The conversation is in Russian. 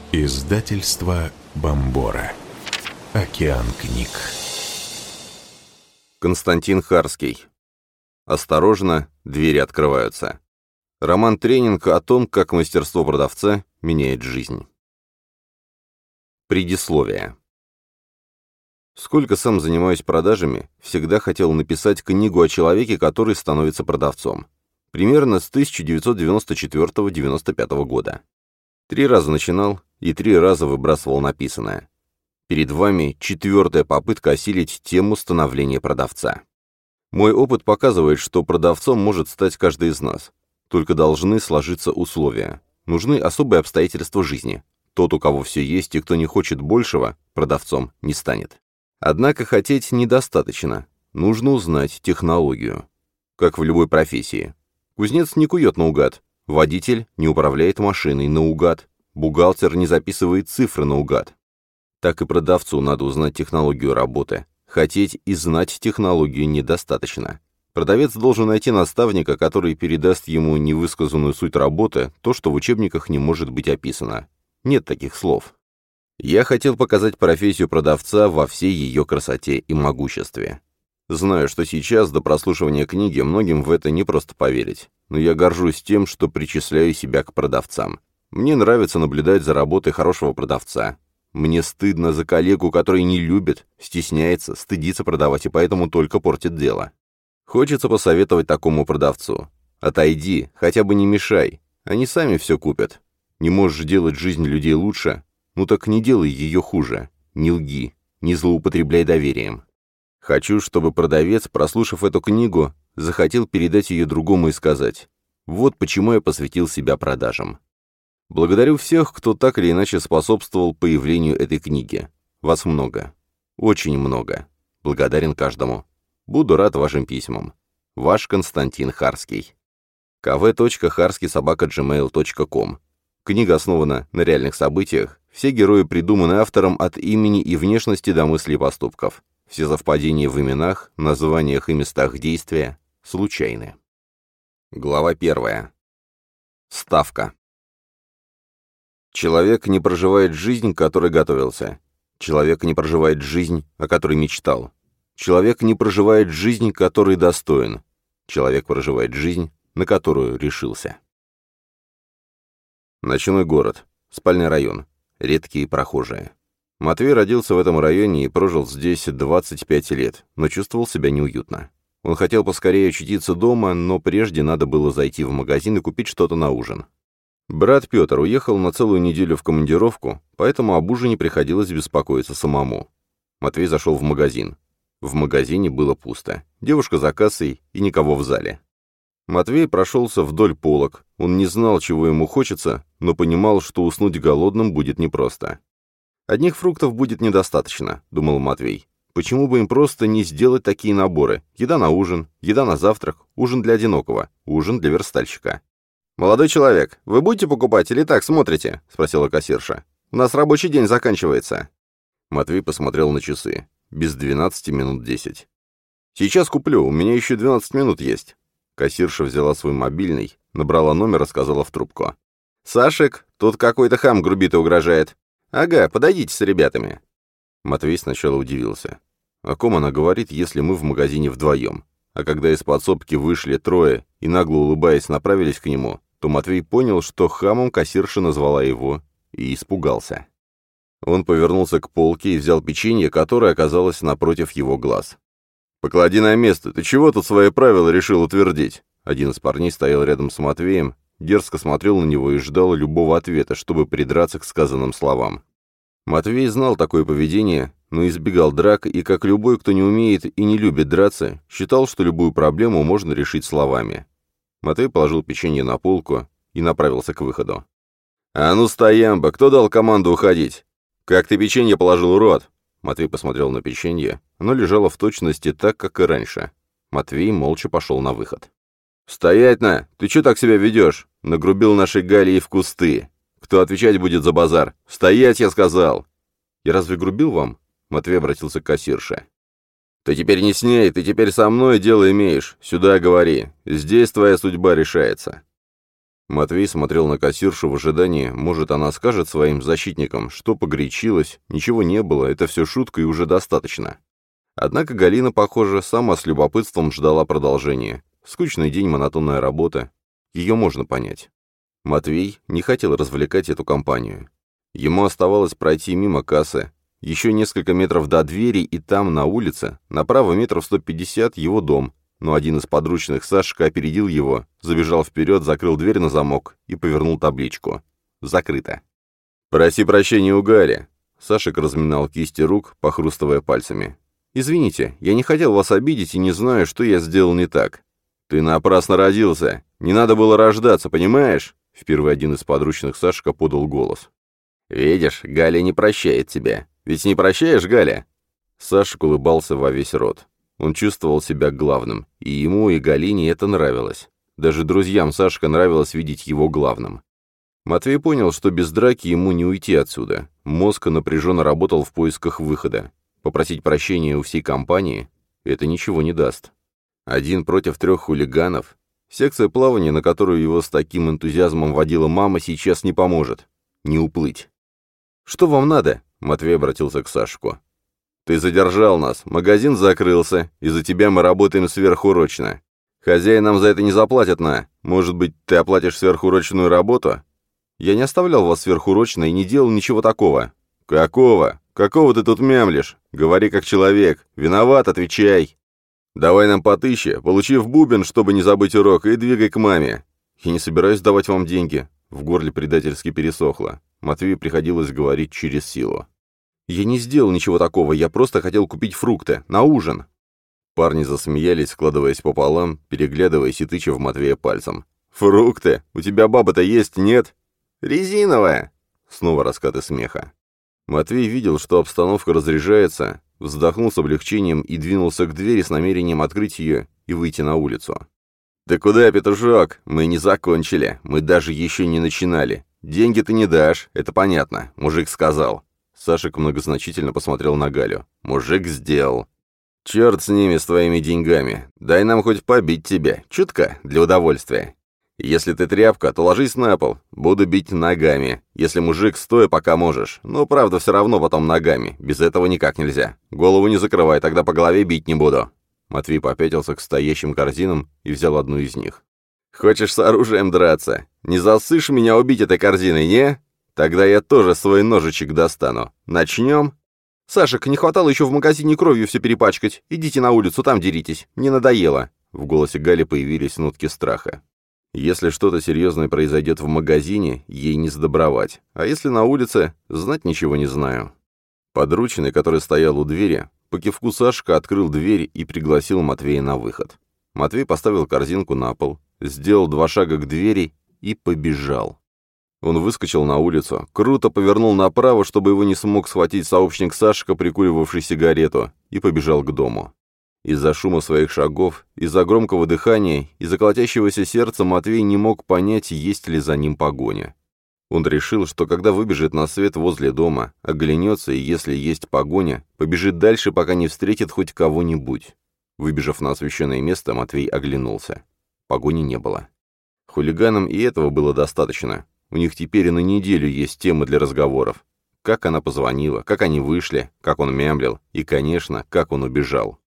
Издательство Бомбора. Океан книг. Константин Харский. Осторожно, двери открываются. Роман-тренинг о том, как мастерство продавца меняет жизнь. Предисловие. Сколько сам занимаюсь продажами, всегда хотел написать книгу о человеке, который становится продавцом. Примерно с 1994-95 года. 3 раза начинал и 3 раза выбрасывал написанное. Перед вами 4-я попытка осилить тему становления продавца. Мой опыт показывает, что продавцом может стать каждый из нас. Только должны сложиться условия. Нужны особые обстоятельства жизни. Тот, у кого все есть и кто не хочет большего, продавцом не станет. Однако хотеть недостаточно. Нужно узнать технологию. Как в любой профессии. Кузнец не кует наугад. Водитель не управляет машиной наугад. Бухгалтер не записывает цифры наугад. Так и продавцу надо узнать технологию работы. Хотеть и знать технологию недостаточно. Продавец должен найти наставника, который передаст ему невысказанную суть работы, то, что в учебниках не может быть описано. Нет таких слов. Я хотел показать профессию продавца во всей ее красоте и могуществе. Знаю, что сейчас, до прослушивания книги, многим в это не просто поверить, но я горжусь тем, что причисляю себя к продавцам. Мне нравится наблюдать за работой хорошего продавца. Мне стыдно за коллегу, который не любит, стесняется, стыдится продавать и поэтому только портит дело. Хочется посоветовать такому продавцу. Отойди, хотя бы не мешай, они сами все купят. Не можешь делать жизнь людей лучше? Ну так не делай ее хуже. Не лги, не злоупотребляй доверием. Хочу, чтобы продавец, прослушав эту книгу, захотел передать ее другому и сказать: вот почему я посвятил себя продажам. Благодарю всех, кто так или иначе способствовал появлению этой книги. Вас много. Очень много. Благодарен каждому. Буду рад вашим письмам. Ваш Константин Харский. kv.harский@gmail.com. Книга основана на реальных событиях. Все герои придуманы автором от имени и внешности до мыслей и поступков. Все совпадения в именах, названиях и местах действия случайны. Глава 1. Ставка. Человек не проживает жизнь, к которой готовился. Человек не проживает жизнь, о которой мечтал. Человек не проживает жизнь, которой достоин. Человек проживает жизнь, на которую решился. Ночной город. Спальный район. Редкие прохожие. Матвей родился в этом районе и прожил здесь 25 лет, но чувствовал себя неуютно. Он хотел поскорее очутиться дома, но прежде надо было зайти в магазин и купить что-то на ужин. Брат Петр уехал на целую неделю в командировку, поэтому об ужине приходилось беспокоиться самому. Матвей зашел в магазин. В магазине было пусто. Девушка за кассой и никого в зале. Матвей прошелся вдоль полок. Он не знал, чего ему хочется, но понимал, что уснуть голодным будет непросто. «Одних фруктов будет недостаточно», — думал Матвей. «Почему бы им просто не сделать такие наборы? Еда на ужин, еда на завтрак, ужин для одинокого, ужин для верстальщика». «Молодой человек, вы будете покупать или так смотрите?» — спросила кассирша. «У нас рабочий день заканчивается». Матвей посмотрел на часы. Без 12 минут 10. «Сейчас куплю, у меня еще 12 минут есть». Кассирша взяла свой мобильный, набрала номер и сказала в трубку. «Сашек, тут какой-то хам грубит и угрожает. Ага, подойдите с ребятами». Матвей сначала удивился. О ком она говорит, если мы в магазине вдвоем? А когда из подсобки вышли 3 и, нагло улыбаясь, направились к нему, то Матвей понял, что хамом кассирша назвала его, и испугался. Он повернулся к полке и взял печенье, которое оказалось напротив его глаз. «Поклади на место, ты чего тут свои правила решил утвердить?» Один из парней стоял рядом с Матвеем, дерзко смотрел на него и ждал любого ответа, чтобы придраться к сказанным словам. Матвей знал такое поведение, но избегал драк и, как любой, кто не умеет и не любит драться, считал, что любую проблему можно решить словами. Матвей положил печенье на полку и направился к выходу. «А ну, стоямба, кто дал команду уходить? Как ты печенье положил, урод?» Матвей посмотрел на печенье. Оно лежало в точности так, как и раньше. Матвей молча пошел на выход. «Стоять на! Ты че так себя ведешь? Нагрубил нашей Галии в кусты. Кто отвечать будет за базар? Стоять, я сказал!» «Я разве грубил вам?» Матвей обратился к кассирше. «Ты теперь не с ней, ты теперь со мной дело имеешь. Сюда говори. Здесь твоя судьба решается». Матвей смотрел на кассиршу в ожидании, может, она скажет своим защитникам, что погорячилась, ничего не было, это все шутка и уже достаточно. Однако Галина, похоже, сама с любопытством ждала продолжения. Скучный день, монотонная работа. Ее можно понять. Матвей не хотел развлекать эту компанию. Ему оставалось пройти мимо кассы, еще несколько метров до двери, и там, на улице, направо метров 150, его дом, но один из подручных Сашка опередил его, забежал вперед, закрыл дверь на замок и повернул табличку. Закрыто. «Проси прощения у Гали». Сашек разминал кисти рук, похрустывая пальцами. «Извините, я не хотел вас обидеть и не знаю, что я сделал не так». «Ты напрасно родился. Не надо было рождаться, понимаешь?» Впервые один из подручных Сашка подал голос. «Видишь, Галя не прощает тебя. Ведь не прощаешь, Галя?» Сашек улыбался во весь рот. Он чувствовал себя главным, и ему, и Галине это нравилось. Даже друзьям Сашка нравилось видеть его главным. Матвей понял, что без драки ему не уйти отсюда. Мозг напряженно работал в поисках выхода. Попросить прощения у всей компании — это ничего не даст. 1 против 3 хулиганов. Секция плавания, на которую его с таким энтузиазмом водила мама, сейчас не поможет. Не уплыть. «Что вам надо?» — Матвей обратился к Сашку. «Ты задержал нас, магазин закрылся, из-за тебя мы работаем сверхурочно. Хозяин нам за это не заплатит, Может быть, ты оплатишь сверхурочную работу?» «Я не оставлял вас сверхурочно и не делал ничего такого». «Какого? Какого ты тут мямлишь? Говори как человек. Виноват, отвечай. Давай нам по 1000, получив бубен, чтобы не забыть урок, и двигай к маме». «Я не собираюсь давать вам деньги». В горле предательски пересохло. Матвею приходилось говорить через силу. «Я не сделал ничего такого, я просто хотел купить фрукты. На ужин». Парни засмеялись, складываясь пополам, переглядываясь и тыча в Матвея пальцем. «Фрукты? У тебя баба-то есть, нет?» «Резиновая!» Снова раскаты смеха. Матвей видел, что обстановка разряжается, вздохнул с облегчением и двинулся к двери с намерением открыть ее и выйти на улицу. «Да куда, петушок? Мы не закончили. Мы даже еще не начинали. Деньги ты не дашь, это понятно. Мужик сказал». Сашек многозначительно посмотрел на Галю. «Мужик сделал». «Черт с ними, с твоими деньгами. Дай нам хоть побить тебя. Чутка, для удовольствия. Если ты тряпка, то ложись на пол. Буду бить ногами. Если мужик, стоя, пока можешь. Но, правда, все равно потом ногами. Без этого никак нельзя. Голову не закрывай, тогда по голове бить не буду». Матвей попятился к стоящим корзинам и взял одну из них. «Хочешь с оружием драться? Не засышь меня убить этой корзиной, не? Тогда я тоже свой ножичек достану. Начнем?» «Сашек, не хватало еще в магазине кровью все перепачкать. Идите на улицу, там деритесь. Мне надоело». В голосе Гали появились нотки страха. Если что-то серьезное произойдет в магазине, ей не сдобровать. А если на улице, знать ничего не знаю. Подручный, который стоял у двери, по кивку Сашка открыл дверь и пригласил Матвея на выход. Матвей поставил корзинку на пол, сделал 2 шага к двери и побежал. Он выскочил на улицу, круто повернул направо, чтобы его не смог схватить сообщник Сашка, прикуривавший сигарету, и побежал к дому. Из-за шума своих шагов, из-за громкого дыхания, из-за колотящегося сердца Матвей не мог понять, есть ли за ним погоня. Он решил, что когда выбежит на свет возле дома, оглянется и, если есть погоня, побежит дальше, пока не встретит хоть кого-нибудь. Выбежав на освещенное место, Матвей оглянулся. Погони не было. Хулиганам и этого было достаточно. У них теперь и на неделю есть темы для разговоров. Как она позвонила, как они вышли, как он мямлил и, конечно, как он убежал.